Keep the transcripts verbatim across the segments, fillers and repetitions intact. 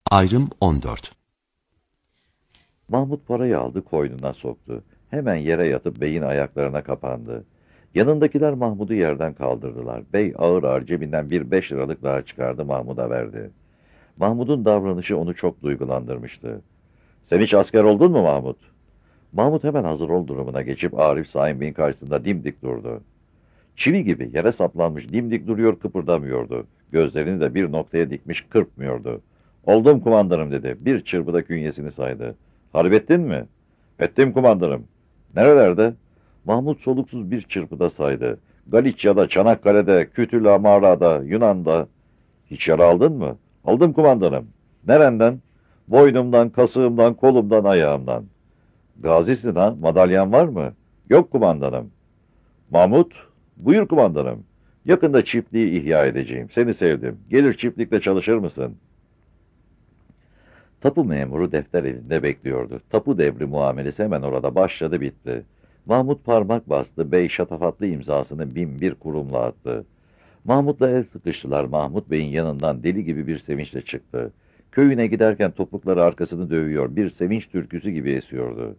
Ayrım on dört. Mahmut parayı aldı, koynuna soktu. Hemen yere yatıp beyin ayaklarına kapandı. Yanındakiler Mahmud'u yerden kaldırdılar. Bey ağır ağır cebinden bir beş liralık daha çıkardı, Mahmud'a verdi. Mahmud'un davranışı onu çok duygulandırmıştı. "Sen hiç asker oldun mu Mahmud?" Mahmud hemen hazır ol durumuna geçip Arif Saim Bey'in karşısında dimdik durdu. Çivi gibi yere saplanmış dimdik duruyor, kıpırdamıyordu. Gözlerini de bir noktaya dikmiş, kırpmıyordu. "Oldum kumandanım," dedi. Bir çırpıda künyesini saydı. "Harp ettin mi?" "Ettim kumandanım." "Nerelerde?" Mahmud soluksuz bir çırpıda saydı. "Galicia'da, Çanakkale'de, Kütülamara'da, Yunan'da." "Hiç yara aldın mı?" "Aldım kumandanım." "Nerenden?" "Boynumdan, kasığımdan, kolumdan, ayağımdan." "Gazisin ha? Madalyan var mı?" "Yok kumandanım." "Mahmut?" "Buyur kumandanım." "Yakında çiftliği ihya edeceğim. Seni sevdim. Gelir çiftlikte çalışır mısın?" Tapu memuru defter elinde bekliyordu. Tapu devri muamelesi hemen orada başladı, bitti. Mahmut parmak bastı, bey şatafatlı imzasını bin bir kurumla attı. Mahmut'la el sıkıştılar. Mahmut Bey'in yanından deli gibi bir sevinçle çıktı. Köyüne giderken topukları arkasını dövüyor, bir sevinç türküsü gibi esiyordu.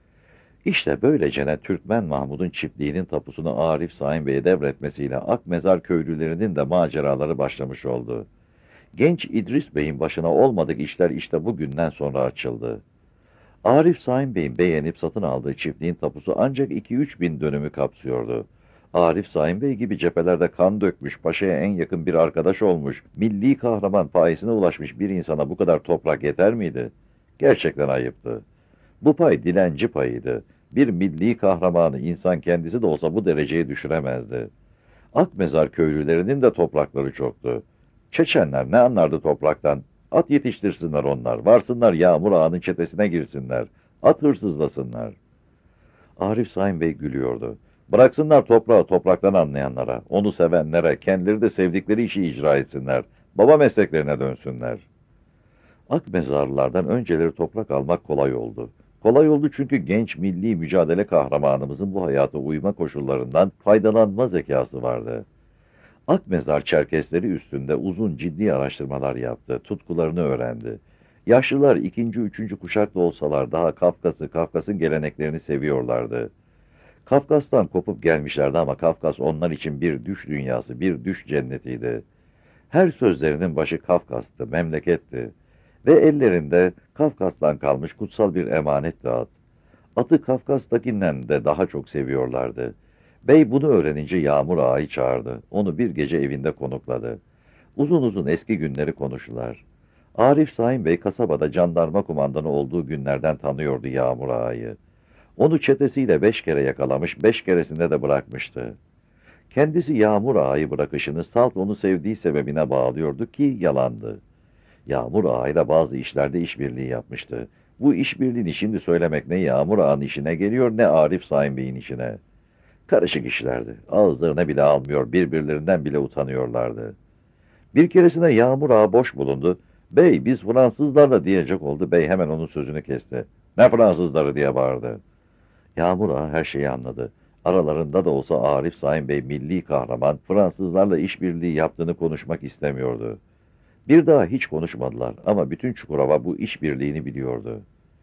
İşte böylecene Türkmen Mahmud'un çiftliğinin tapusunu Arif Saim Bey'e devretmesiyle Akmezar köylülerinin de maceraları başlamış oldu. Genç İdris Bey'in başına olmadık işler işte bugünden sonra açıldı. Arif Saim Bey'in beğenip satın aldığı çiftliğin tapusu ancak iki üç bin dönümü kapsıyordu. Arif Saim Bey gibi cephelerde kan dökmüş, paşaya en yakın bir arkadaş olmuş, milli kahraman payesine ulaşmış bir insana bu kadar toprak yeter miydi? Gerçekten ayıptı. Bu pay dilenci payıydı. Bir milli kahramanı insan kendisi de olsa bu dereceye düşüremezdi. Akmezar köylülerinin de toprakları çoktu. Çeçenler ne anlardı topraktan? At yetiştirsinler onlar, varsınlar Yağmur Ağa'nın çetesine girsinler, at hırsızlasınlar. Arif Saim Bey gülüyordu. Bıraksınlar toprağı topraktan anlayanlara, onu sevenlere, kendileri de sevdikleri işi icra etsinler, baba mesleklerine dönsünler. Akmezarlardan önceleri toprak almak kolay oldu. Kolay oldu çünkü genç milli mücadele kahramanımızın bu hayata uyma koşullarından faydalanma zekası vardı. Akmezar Çerkesleri üstünde uzun ciddi araştırmalar yaptı, tutkularını öğrendi. Yaşlılar ikinci, üçüncü kuşakta olsalar daha Kafkas'ı, Kafkas'ın geleneklerini seviyorlardı. Kafkas'tan kopup gelmişlerdi ama Kafkas onlar için bir düş dünyası, bir düş cennetiydi. Her sözlerinin başı Kafkas'tı, memleketti. Ve ellerinde Kafkas'tan kalmış kutsal bir emanetti at. Atı Kafkas'takinden de daha çok seviyorlardı. Bey bunu öğrenince Yağmur Ağa'yı çağırdı. Onu bir gece evinde konukladı. Uzun uzun eski günleri konuştular. Arif Saim Bey kasabada jandarma kumandanı olduğu günlerden tanıyordu Yağmur Ağa'yı. Onu çetesiyle beş kere yakalamış, beş keresinde de bırakmıştı. Kendisi Yağmur Ağa'yı bırakışını salt onu sevdiği sebebine bağlıyordu ki yalandı. Yağmur Ağa'yla bazı işlerde işbirliği yapmıştı. Bu işbirliğini şimdi söylemek ne Yağmur Ağa'nın işine geliyor ne Arif Saim Bey'in işine. Karışık işlerdi. Ağızlarına bile almıyor, birbirlerinden bile utanıyorlardı. Bir keresinde Yağmur Ağa boş bulundu. "Bey, biz Fransızlarla," diyecek oldu. Bey hemen onun sözünü kesti. "Ne Fransızları?" diye bağırdı. Yağmur Ağa her şeyi anladı. Aralarında da olsa Arif Saim Bey milli kahraman, Fransızlarla işbirliği yaptığını konuşmak istemiyordu. Bir daha hiç konuşmadılar ama bütün Çukurova bu işbirliğini biliyordu.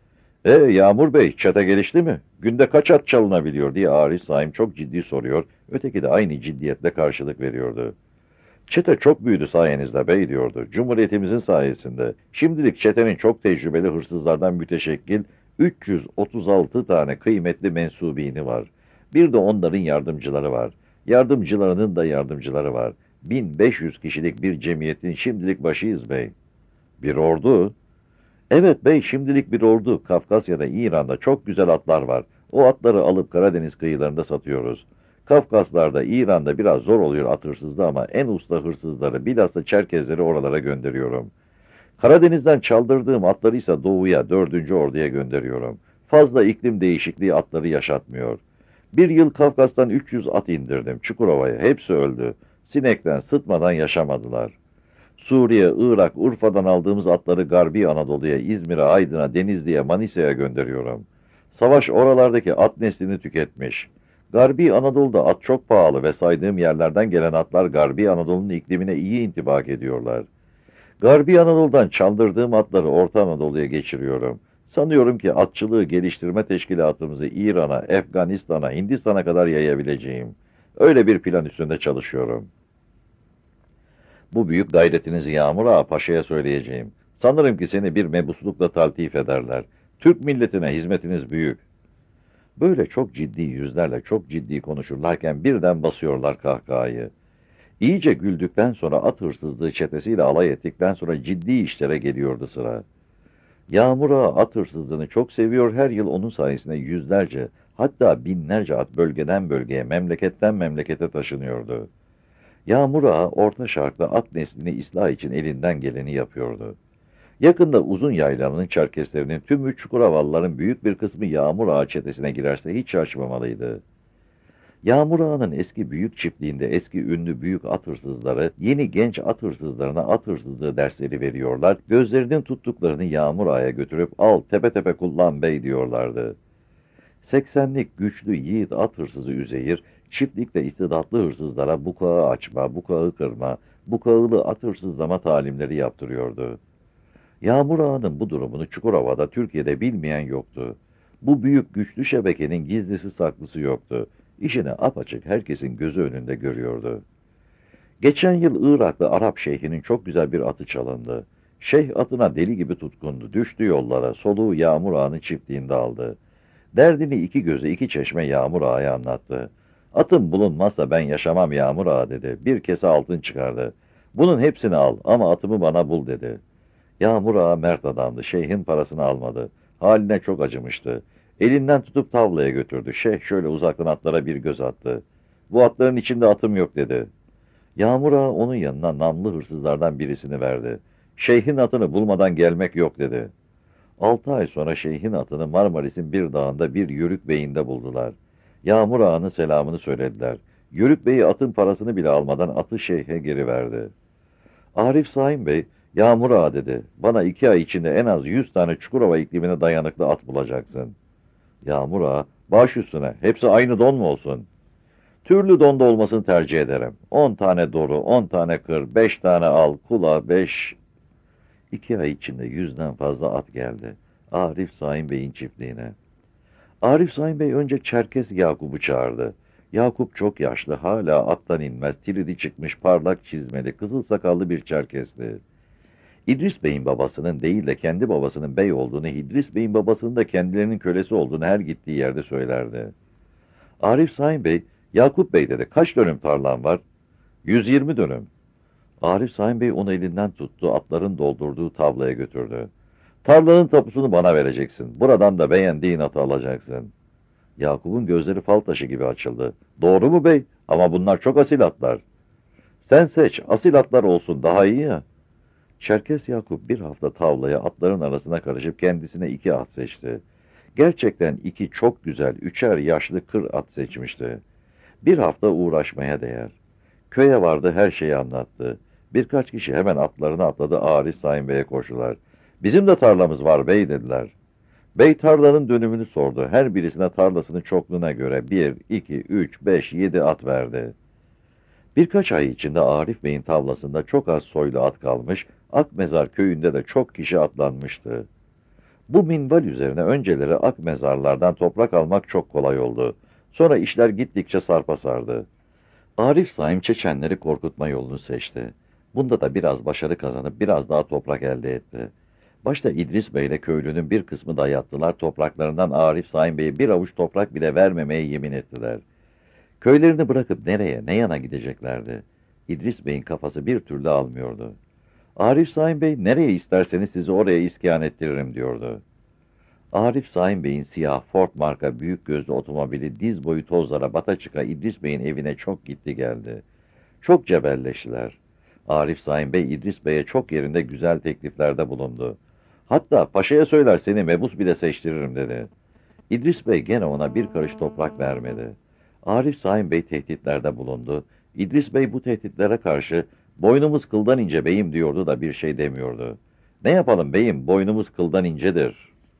"E Yağmur Bey, çete gelişti mi? Günde kaç at çalınabiliyor?" diye Arif Saim çok ciddi soruyor, öteki de aynı ciddiyetle karşılık veriyordu. "Çete çok büyüdü sayenizde bey," diyordu. "Cumhuriyetimizin sayesinde. Şimdilik çetenin çok tecrübeli hırsızlardan müteşekkil üç yüz otuz altı tane kıymetli mensubini var. Bir de onların yardımcıları var. Yardımcılarının da yardımcıları var. bin beş yüz kişilik bir cemiyetin şimdilik başıyız bey." "Bir ordu?" "Evet bey, şimdilik bir ordu. Kafkasya'da, İran'da çok güzel atlar var. O atları alıp Karadeniz kıyılarında satıyoruz. Kafkaslar'da, İran'da biraz zor oluyor at hırsızlığı ama en usta hırsızları, bilhassa Çerkezleri oralara gönderiyorum. Karadeniz'den çaldırdığım atları ise doğuya, dördüncü orduya gönderiyorum. Fazla iklim değişikliği atları yaşatmıyor. Bir yıl Kafkas'tan üç yüz at indirdim Çukurova'ya. Hepsi öldü. Sinekten, sıtmadan yaşamadılar. Suriye, Irak, Urfa'dan aldığımız atları Garbi Anadolu'ya, İzmir'e, Aydın'a, Denizli'ye, Manisa'ya gönderiyorum. Savaş oralardaki at neslini tüketmiş. Garbi Anadolu'da at çok pahalı ve saydığım yerlerden gelen atlar Garbi Anadolu'nun iklimine iyi intibak ediyorlar. Garbi Anadolu'dan çaldırdığım atları Orta Anadolu'ya geçiriyorum. Sanıyorum ki atçılığı geliştirme teşkilatımızı İran'a, Afganistan'a, Hindistan'a kadar yayabileceğim. Öyle bir plan üstünde çalışıyorum. Bu büyük gayretinizi Yağmur Ağa Paşa'ya söyleyeceğim. Sanırım ki seni bir mebuslukla taltif ederler. Türk milletine hizmetiniz büyük. Böyle çok ciddi yüzlerle çok ciddi konuşurlarken birden basıyorlar kahkahayı. İyice güldükten sonra at hırsızlığı çetesiyle alay ettikten sonra ciddi işlere geliyordu sıra. Yağmur Ağa at hırsızlığını çok seviyor, her yıl onun sayesinde yüzlerce, hatta binlerce at bölgeden bölgeye, memleketten memlekete taşınıyordu. Yağmur Ağa, Orta Şark'ta at neslini ıslah için elinden geleni yapıyordu. Yakında uzun yaylanın Çerkeslerinin tümü Çukuravalıların büyük bir kısmı Yağmur Ağa çetesine girerse hiç şaşmamalıydı. Yağmur Ağa'nın eski büyük çiftliğinde eski ünlü büyük at hırsızları, yeni genç at hırsızlarına at hırsızlığı dersleri veriyorlar, gözlerinin tuttuklarını Yağmur Ağa'ya götürüp al tepe tepe kullan bey diyorlardı. Seksenlik güçlü yiğit at hırsızı Üzeyir, çiftlikte istidatlı hırsızlara bukağı açma, bukağı kırma, bukağılı at hırsızlama talimleri yaptırıyordu. Yağmur Ağa'nın bu durumunu Çukurova'da Türkiye'de bilmeyen yoktu. Bu büyük güçlü şebekenin gizlisi saklısı yoktu. İşini apaçık herkesin gözü önünde görüyordu. Geçen yıl Iraklı Arap şeyhinin çok güzel bir atı çalındı. Şeyh atına deli gibi tutkundu. Düştü yollara, soluğu Yağmur Ağa'nın çiftliğinde aldı. Derdini iki göze iki çeşme Yağmur Ağa'ya anlattı. Atım bulunmazsa ben yaşamam Yağmur Ağa dedi. Bir kese altın çıkardı. Bunun hepsini al ama atımı bana bul dedi. Yağmur Ağa mert adamdı. Şeyhin parasını almadı. Haline çok acımıştı. Elinden tutup tavlaya götürdü. Şeyh şöyle uzaktan atlara bir göz attı. Bu atların içinde atım yok dedi. Yağmur Ağa onun yanına namlı hırsızlardan birisini verdi. Şeyhin atını bulmadan gelmek yok dedi. Altı ay sonra şeyhin atını Marmaris'in bir dağında bir Yörük beyinde buldular. Yağmur Ağa'nın selamını söylediler. Yörük beyi atın parasını bile almadan atı şeyhe geri verdi. Arif Saim Bey, Yağmur Ağa dedi, bana iki ay içinde en az yüz tane Çukurova iklimine dayanıklı at bulacaksın. Yağmur Ağa, baş üstüne, hepsi aynı don mu olsun? Türlü donda olmasını tercih ederim. On tane doru, on tane kır, beş tane al, kula, beş... İki ay içinde yüzden fazla at geldi. Arif Saim Bey'in çiftliğine. Arif Saim Bey önce Çerkes Yakup'u çağırdı. Yakup çok yaşlı, hala attan inmez, tiridi çıkmış, parlak çizmeli, kızıl sakallı bir Çerkesli. İdris Bey'in babasının değil de kendi babasının bey olduğunu, İdris Bey'in babasının da kendilerinin kölesi olduğunu her gittiği yerde söylerdi. Arif Saim Bey, Yakup Bey dedi, kaç dönüm tarlan var? Yüz yirmi dönüm. Arif Saim Bey onu elinden tuttu, atların doldurduğu tavlaya götürdü. Tarlanın tapusunu bana vereceksin, buradan da beğendiğin atı alacaksın. Yakup'un gözleri fal taşı gibi açıldı. Doğru mu bey? Ama bunlar çok asil atlar. Sen seç, asil atlar olsun, daha iyi ya. Çerkes Yakup bir hafta tavlaya atların arasına karışıp kendisine iki at seçti. Gerçekten iki çok güzel, üçer yaşlı kır at seçmişti. Bir hafta uğraşmaya değer. Köye vardı, her şeyi anlattı. Birkaç kişi hemen atlarına atladı, Arif Saim Bey'e koştular. Bizim de tarlamız var bey dediler. Bey tarlanın dönümünü sordu. Her birisine tarlasının çokluğuna göre bir, iki, üç, beş, yedi at verdi. Birkaç ay içinde Arif Bey'in tavlasında çok az soylu at kalmış, Akmezar köyünde de çok kişi atlanmıştı. Bu minval üzerine önceleri Akmezarlardan toprak almak çok kolay oldu. Sonra işler gittikçe sarpa sardı. Arif Saim Çeçenleri korkutma yolunu seçti. Bunda da biraz başarı kazanıp biraz daha toprak elde etti. Başta İdris Bey ile köylünün bir kısmı dayattılar, topraklarından Arif Saim Bey'e bir avuç toprak bile vermemeye yemin ettiler. Köylerini bırakıp nereye, ne yana gideceklerdi? İdris Bey'in kafası bir türlü almıyordu. Arif Saim Bey, nereye isterseniz sizi oraya iskan ettiririm diyordu. Arif Saim Bey'in siyah Ford marka büyük gözlü otomobili diz boyu tozlara bata çıka İdris Bey'in evine çok gitti geldi. Çok cebelleştiler. Arif Saim Bey, İdris Bey'e çok yerinde güzel tekliflerde bulundu. Hatta paşaya söyler seni mebus bile seçtiririm dedi. İdris Bey gene ona bir karış toprak vermedi. Arif Saim Bey tehditlerde bulundu. İdris Bey bu tehditlere karşı boynumuz kıldan ince beyim diyordu da bir şey demiyordu. Ne yapalım beyim, boynumuz kıldan incedir.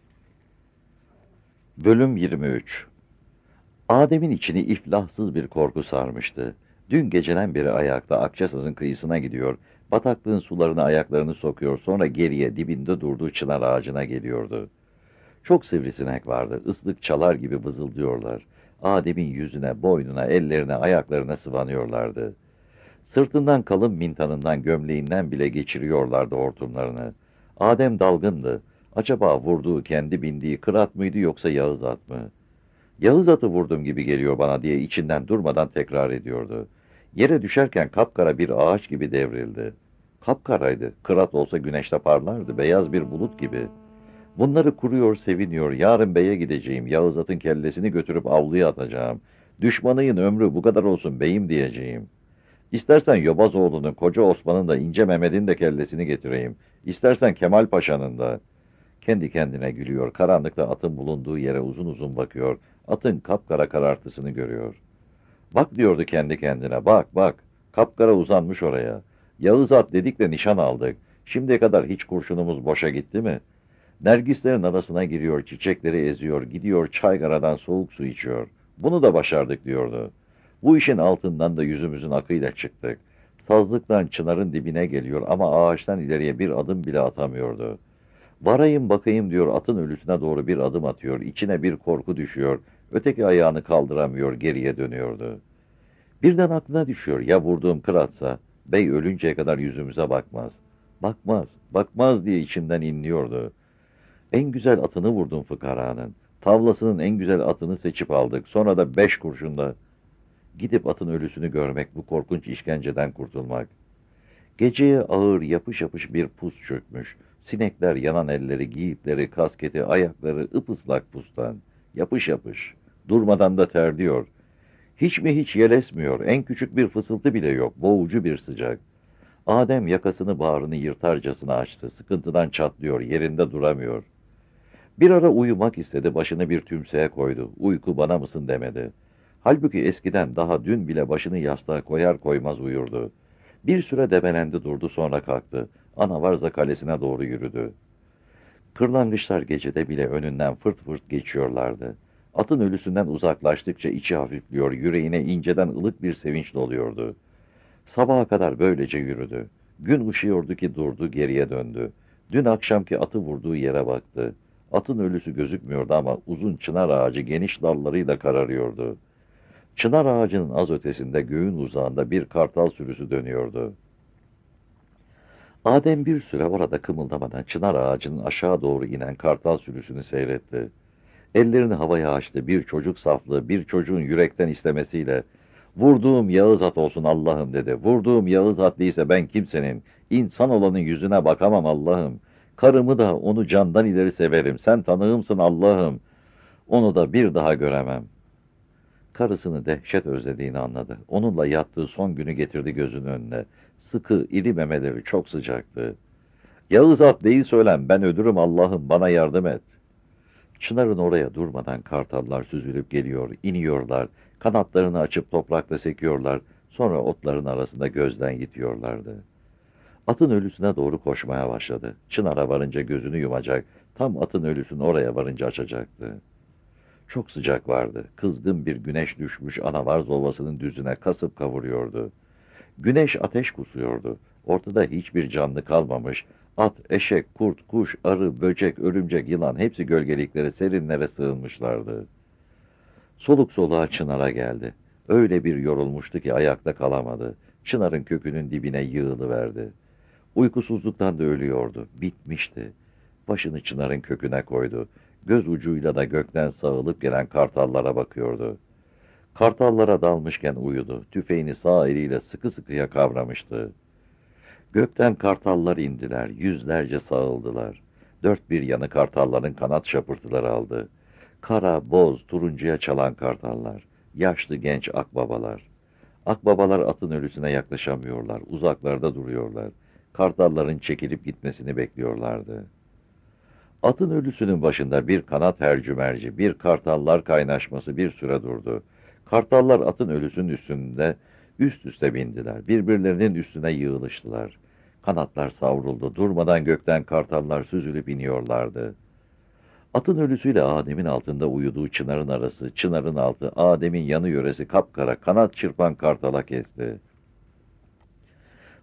Bölüm yirmi üç. Adem'in içini iflahsız bir korku sarmıştı. Dün geceden beri ayakta Akçasaz'ın kıyısına gidiyor, Bataklığın sularına ayaklarını sokuyor, sonra geriye dibinde durduğu çınar ağacına geliyordu. Çok sivrisinek vardı, ıslık çalar gibi vızıldıyorlar. Adem'in yüzüne, boynuna, ellerine, ayaklarına sıvanıyorlardı. Sırtından kalın mintanından, gömleğinden bile geçiriyorlardı hortumlarını. Adem dalgındı. Acaba vurduğu, kendi bindiği kırat mıydı yoksa Yağız at mı? Yağız atı vurdum gibi geliyor bana diye içinden durmadan tekrar ediyordu. Yere düşerken kapkara bir ağaç gibi devrildi. Kapkaraydı, kırat olsa güneşte parlardı, beyaz bir bulut gibi. Bunları kuruyor, seviniyor, yarın beye gideceğim, Yağız atın kellesini götürüp avluya atacağım. Düşmanıyın ömrü bu kadar olsun beyim diyeceğim. İstersen Yobazoğlu'nun, Koca Osman'ın da, İnce Mehmet'in de kellesini getireyim. İstersen Kemal Paşa'nın da. Kendi kendine gülüyor, karanlıkta atın bulunduğu yere uzun uzun bakıyor, atın kapkara karartısını görüyor. Bak diyordu kendi kendine, bak bak, kapkara uzanmış oraya. Yağız at dedik de nişan aldık. Şimdiye kadar hiç kurşunumuz boşa gitti mi? Nergislerin arasına giriyor, çiçekleri eziyor, gidiyor çaygaradan soğuk su içiyor. Bunu da başardık diyordu. Bu işin altından da yüzümüzün akıyla çıktık. Sazlıktan çınarın dibine geliyor ama ağaçtan ileriye bir adım bile atamıyordu. Varayım bakayım diyor, atın ölüsüne doğru bir adım atıyor, içine bir korku düşüyor, öteki ayağını kaldıramıyor, geriye dönüyordu. Birden aklına düşüyor, ya vurduğum kıratsa, bey ölünceye kadar yüzümüze bakmaz. Bakmaz, bakmaz diye içinden inliyordu. En güzel atını vurdum fıkaranın. Tavlasının en güzel atını seçip aldık. Sonra da beş kurşunda gidip atın ölüsünü görmek, bu korkunç işkenceden kurtulmak. Geceye ağır yapış yapış bir pus çökmüş. Sinekler yanan elleri, giyikleri, kasketi, ayakları ıpıslak pustan. Yapış yapış. Durmadan da terliyor. Hiç mi hiç yel esmiyor. En küçük bir fısıltı bile yok. Boğucu bir sıcak. Adem yakasını bağrını yırtarcasına açtı. Sıkıntıdan çatlıyor. Yerinde duramıyor. Bir ara uyumak istedi, başını bir tümseye koydu. Uyku bana mısın demedi. Halbuki eskiden daha dün bile başını yastığa koyar koymaz uyurdu. Bir süre debelendi durdu, sonra kalktı. Anavarza Kalesi'ne doğru yürüdü. Kırlangıçlar gecede bile önünden fırt fırt geçiyorlardı. Atın ölüsünden uzaklaştıkça içi hafifliyor, yüreğine inceden ılık bir sevinç doluyordu. Sabaha kadar böylece yürüdü. Gün ışıyordu ki durdu, geriye döndü. Dün akşamki atı vurduğu yere baktı. Atın ölüsü gözükmüyordu ama uzun çınar ağacı geniş dallarıyla kararıyordu. Çınar ağacının az ötesinde göğün uzağında bir kartal sürüsü dönüyordu. Adem bir süre orada kımıldamadan çınar ağacının aşağı doğru inen kartal sürüsünü seyretti. Ellerini havaya açtı, bir çocuk saflığı, bir çocuğun yürekten istemesiyle "Vurduğum Yağız at olsun Allah'ım" dedi. "Vurduğum Yağız at değilse ben kimsenin, insan olanın yüzüne bakamam Allah'ım. Karımı da onu candan ileri severim. Sen tanığımsın Allah'ım. Onu da bir daha göremem." Karısını dehşet özlediğini anladı. Onunla yattığı son günü getirdi gözünün önüne. Sıkı, iri memeleri çok sıcaktı. "Yağız at değil söylem, ben ölürüm Allah'ım, bana yardım et." Çınarın oraya durmadan kartallar süzülüp geliyor, iniyorlar, kanatlarını açıp toprakla sekiyorlar, sonra otların arasında gözden yitiyorlardı. Atın ölüsüne doğru koşmaya başladı. Çınara varınca gözünü yumacak, tam atın ölüsünü oraya varınca açacaktı. Çok sıcak vardı, kızgın bir güneş düşmüş Anavarz Ovası'nın düzüne kasıp kavuruyordu. Güneş ateş kusuyordu, ortada hiçbir canlı kalmamış, at, eşek, kurt, kuş, arı, böcek, örümcek, yılan hepsi gölgeliklere, serinlere sığınmışlardı. Soluk soluğa Çınar'a geldi. Öyle bir yorulmuştu ki ayakta kalamadı. Çınar'ın kökünün dibine yığılıverdi. Uykusuzluktan da ölüyordu, bitmişti. Başını Çınar'ın köküne koydu. Göz ucuyla da gökten sağılıp gelen kartallara bakıyordu. Kartallara dalmışken uyudu. Tüfeğini sağ eliyle sıkı sıkıya kavramıştı. Gökten kartallar indiler, yüzlerce sağıldılar. Dört bir yanı kartalların kanat şapırtıları aldı. Kara, boz, turuncuya çalan kartallar, yaşlı genç akbabalar. Akbabalar atın ölüsüne yaklaşamıyorlar, uzaklarda duruyorlar. Kartalların çekilip gitmesini bekliyorlardı. Atın ölüsünün başında bir kanat hercümerci, bir kartallar kaynaşması bir süre durdu. Kartallar atın ölüsünün üstünde üst üste bindiler, birbirlerinin üstüne yığılıştılar. Kanatlar savruldu, durmadan gökten kartallar süzülüp iniyorlardı. Atın ölüsüyle Adem'in altında uyuduğu çınarın arası, çınarın altı, Adem'in yanı yöresi kapkara, kanat çırpan kartala kesti.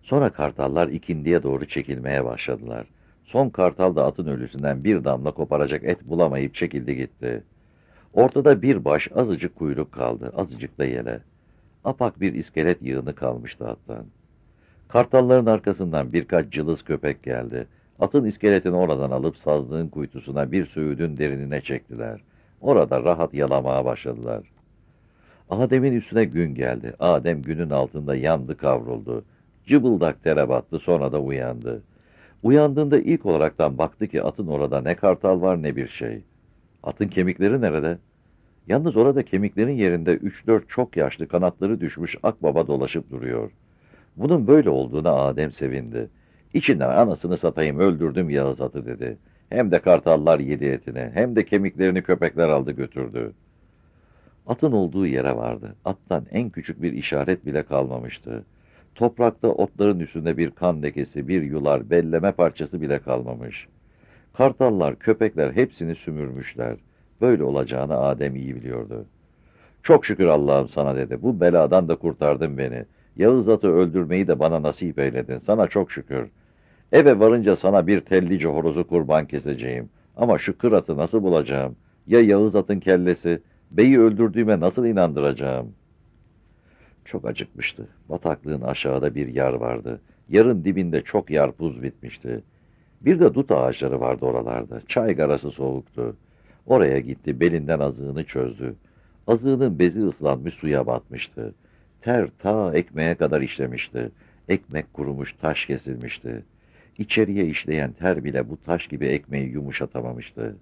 Sonra kartallar ikindiye doğru çekilmeye başladılar. Son kartal da atın ölüsünden bir damla koparacak et bulamayıp çekildi gitti. Ortada bir baş, azıcık kuyruk kaldı, azıcık da yele. Apak bir iskelet yığını kalmıştı attan. Kartalların arkasından birkaç cılız köpek geldi. Atın iskeletini oradan alıp sazlığın kuytusuna bir söğüdün derinine çektiler. Orada rahat yalamaya başladılar. Adem'in üstüne gün geldi. Adem günün altında yandı kavruldu. Cıbıldak tere battı, sonra da uyandı. Uyandığında ilk olaraktan baktı ki atın orada ne kartal var ne bir şey. Atın kemikleri nerede? Yalnız orada kemiklerin yerinde üç dört çok yaşlı kanatları düşmüş akbaba dolaşıp duruyor. Bunun böyle olduğuna Adem sevindi. İçinden anasını satayım öldürdüm Yağız atı dedi. Hem de kartallar yedi etini, hem de kemiklerini köpekler aldı götürdü. Atın olduğu yere vardı. Attan en küçük bir işaret bile kalmamıştı. Toprakta otların üstünde bir kan lekesi, bir yular, belleme parçası bile kalmamış. Kartallar, köpekler hepsini sümürmüşler. Böyle olacağını Adem iyi biliyordu. Çok şükür Allah'ım sana dedi. Bu beladan da kurtardın beni. Yağız atı öldürmeyi de bana nasip eyledin. Sana çok şükür. Eve varınca sana bir tellice horozu kurban keseceğim. Ama şu kır atı nasıl bulacağım? Ya Yağız atın kellesi? Beyi öldürdüğüme nasıl inandıracağım? Çok acıkmıştı. Bataklığın aşağıda bir yar vardı. Yarın dibinde çok yarpuz bitmişti. Bir de dut ağaçları vardı oralarda. Çaygarası soğuktu. Oraya gitti, belinden azığını çözdü. Azığının bezi ıslanmış suya batmıştı. Ter ta ekmeğe kadar işlemişti. Ekmek kurumuş, taş kesilmişti. İçeriye işleyen ter bile bu taş gibi ekmeği yumuşatamamıştı.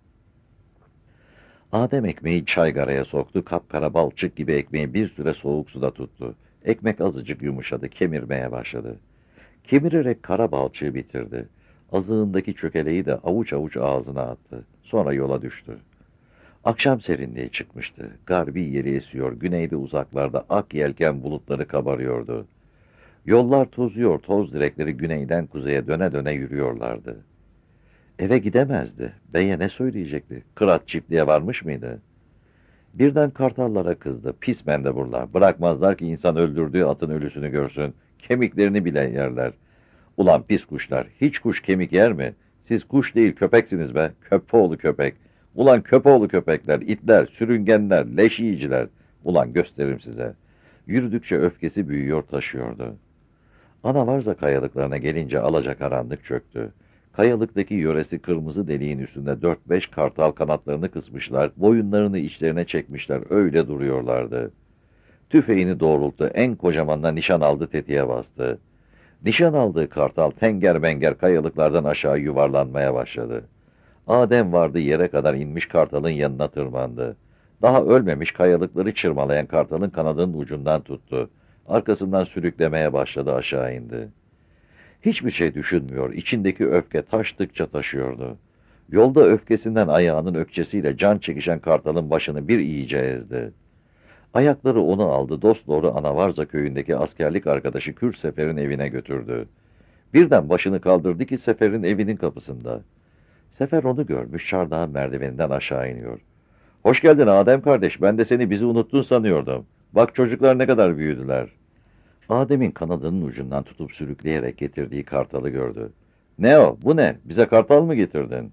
Adem ekmeği çaygaraya soktu, kapkara balçık gibi ekmeği bir süre soğuk suda tuttu. Ekmek azıcık yumuşadı, kemirmeye başladı. Kemirerek kara balçığı bitirdi. Azığındaki çökeleği de avuç avuç ağzına attı. Sonra yola düştü. Akşam serinliği çıkmıştı. Garbi yeri esiyor, güneyde uzaklarda ak yelken bulutları kabarıyordu. Yollar tozuyor, toz direkleri güneyden kuzeye döne döne yürüyorlardı. Eve gidemezdi. Beye ne söyleyecekti? Kırat çiftliğe varmış mıydı? Birden kartallara kızdı. Pis mendeburlar. Bırakmazlar ki insan öldürdüğü atın ölüsünü görsün. Kemiklerini bile yerler. Ulan pis kuşlar. Hiç kuş kemik yer mi? Siz kuş değil köpeksiniz be. Köpoğlu köpek. Ulan köpoğlu köpekler, itler, sürüngenler, leş yiyiciler. Ulan gösteririm size. Yürüdükçe öfkesi büyüyor taşıyordu. Anavarza kayalıklarına gelince alacakaranlık çöktü. Kayalıktaki yöresi kırmızı deliğin üstünde dört beş kartal kanatlarını kısmışlar, boyunlarını içlerine çekmişler, öyle duruyorlardı. Tüfeğini doğrulttu, en kocamanla nişan aldı, tetiğe bastı. Nişan aldığı kartal tenger benger kayalıklardan aşağı yuvarlanmaya başladı. Adem vardı yere kadar inmiş kartalın yanına tırmandı. Daha ölmemiş kayalıkları çırmalayan kartalın kanadının ucundan tuttu. Arkasından sürüklemeye başladı, aşağı indi. Hiçbir şey düşünmüyor, içindeki öfke taştıkça taşıyordu. Yolda öfkesinden ayağının ökçesiyle can çekişen kartalın başını bir iyice ezdi. Ayakları onu aldı, dosdoğru Anavarza köyündeki askerlik arkadaşı Kürt Sefer'in evine götürdü. Birden başını kaldırdı ki Sefer'in evinin kapısında. Sefer onu görmüş, çardağın merdiveninden aşağı iniyor. "Hoş geldin Adem kardeş, ben de seni bizi unuttun sanıyordum. Bak çocuklar ne kadar büyüdüler." Adem'in kanadının ucundan tutup sürükleyerek getirdiği kartalı gördü. "Ne o, bu ne? Bize kartal mı getirdin?"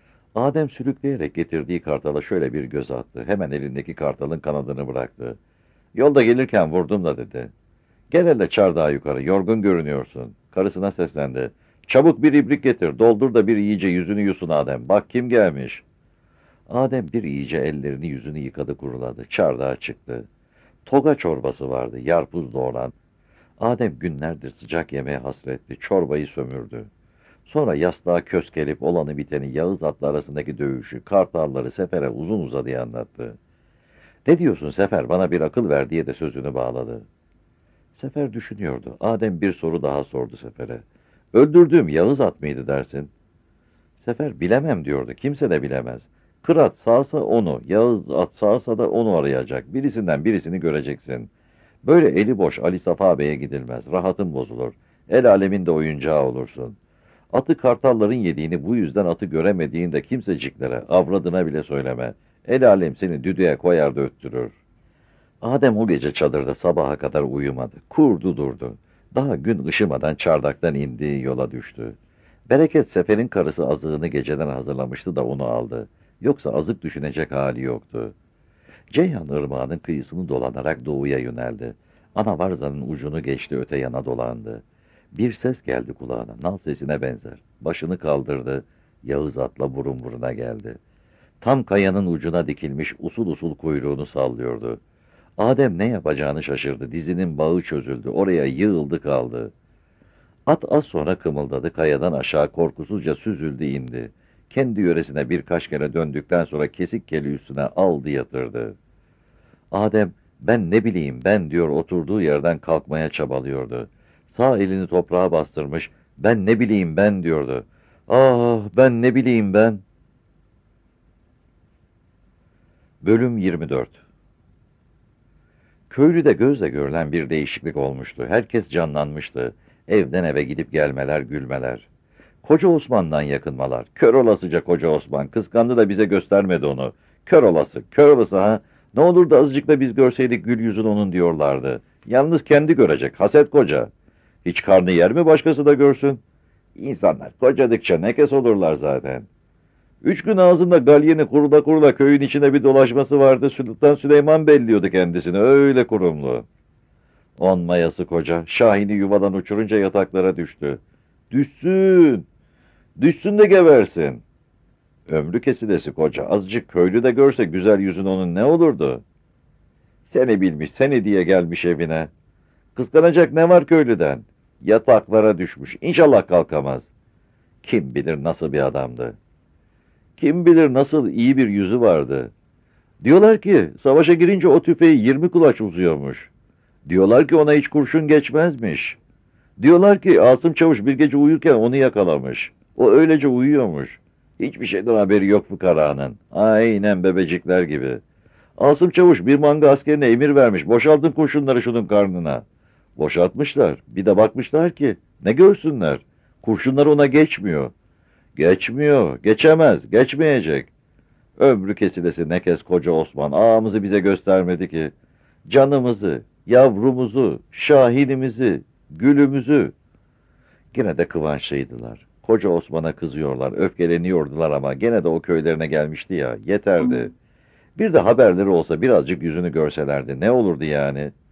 Adem sürükleyerek getirdiği kartala şöyle bir göz attı. Hemen elindeki kartalın kanadını bıraktı. "Yolda gelirken vurdum da" dedi. "Gel hele çardağa yukarı, yorgun görünüyorsun." Karısına seslendi. "Çabuk bir ibrik getir, doldur da bir iyice yüzünü yusun Adem. Bak kim gelmiş." Adem bir iyice ellerini yüzünü yıkadı, kuruladı. Çardağa çıktı. Toga çorbası vardı, yarpuz doğran. Adem günlerdir sıcak yemeğe hasretti, çorbayı sömürdü. Sonra yastığa köskelip olanı biteni, Yağız atlı arasındaki dövüşü, kartalları Sefer'e uzun uzadıya anlattı. "Ne diyorsun Sefer, bana bir akıl ver" diye de sözünü bağladı. Sefer düşünüyordu. Adem bir soru daha sordu Sefer'e. "Öldürdüğüm Yağız at mıydı dersin?" Sefer bilemem diyordu, kimse de bilemez. Kırat sağsa onu, Yağız at sağsa da onu arayacak. Birisinden birisini göreceksin. Böyle eli boş Ali Safa Bey'e gidilmez, rahatın bozulur. El alemin de oyuncağı olursun. Atı kartalların yediğini, bu yüzden atı göremediğinde kimseciklere, avradına bile söyleme. El alem seni düdüğe koyar da öttürür. Adem o gece çadırda sabaha kadar uyumadı. Kurdu durdu. Daha gün ışımadan çardaktan indi, yola düştü. Bereket seferin karısı azığını geceden hazırlamıştı da onu aldı. Yoksa azık düşünecek hali yoktu. Ceyhan ırmağının kıyısını dolanarak doğuya yöneldi. Anavarza'nın ucunu geçti, öte yana dolandı. Bir ses geldi kulağına, nal sesine benzer. Başını kaldırdı, Yağız atla burun buruna geldi. Tam kayanın ucuna dikilmiş usul usul kuyruğunu sallıyordu. Adem ne yapacağını şaşırdı, dizinin bağı çözüldü, oraya yığıldı kaldı. At az sonra kımıldadı, kayadan aşağı korkusuzca süzüldü indi. Kendi yöresine birkaç kere döndükten sonra kesik keli üstüne aldı yatırdı. Adem, ben ne bileyim ben diyor, oturduğu yerden kalkmaya çabalıyordu. Sağ elini toprağa bastırmış, ben ne bileyim ben diyordu. Ah, ben ne bileyim ben. Bölüm yirmi dört. Köylüde gözle görülen bir değişiklik olmuştu. Herkes canlanmıştı. Evden eve gidip gelmeler, gülmeler. Koca Osman'dan yakınmalar. Kör olasıca Koca Osman. Kıskandı da bize göstermedi onu. Kör olası, kör olası ha. Ne olur da azıcık da biz görseydik gül yüzün onun diyorlardı. Yalnız kendi görecek, haset koca. Hiç karnı yer mi başkası da görsün? İnsanlar kocadıkça nekes olurlar zaten. Üç gün ağzında galyeni kurula kurula köyün içine bir dolaşması vardı. Sultan Süleyman belliyordu kendisini, öyle kurumlu. On mayası koca, Şahin'i yuvadan uçurunca yataklara düştü. Düşsün, düşsün de gebersin. Ömrü kesilesi koca, azıcık köylü de görse güzel yüzün onun ne olurdu? Seni bilmiş, seni diye gelmiş evine. Kıskanacak ne var köylüden? Yataklara düşmüş, İnşallah kalkamaz. Kim bilir nasıl bir adamdı? Kim bilir nasıl iyi bir yüzü vardı? Diyorlar ki, savaşa girince o tüfeği yirmi kulaç uzuyormuş. Diyorlar ki ona hiç kurşun geçmezmiş. Diyorlar ki Asım Çavuş bir gece uyurken onu yakalamış. O öylece uyuyormuş. Hiçbir şeyden haberi yok fukaranın. Aynen bebecikler gibi. Asım Çavuş bir manga askerine emir vermiş. Boşaltın kurşunları şunun karnına. Boşaltmışlar. Bir de bakmışlar ki ne görsünler. Kurşunlar ona geçmiyor. Geçmiyor. Geçemez. Geçmeyecek. Ömrü kesilesi nekes Koca Osman. Ağamızı bize göstermedi ki. Canımızı, yavrumuzu, şahinimizi, gülümüzü. Yine de kıvançlıydılar. Koca Osman'a kızıyorlar, öfkeleniyordular ama gene de o köylerine gelmişti ya, yeterdi. Bir de haberleri olsa birazcık yüzünü görselerdi, ne olurdu yani?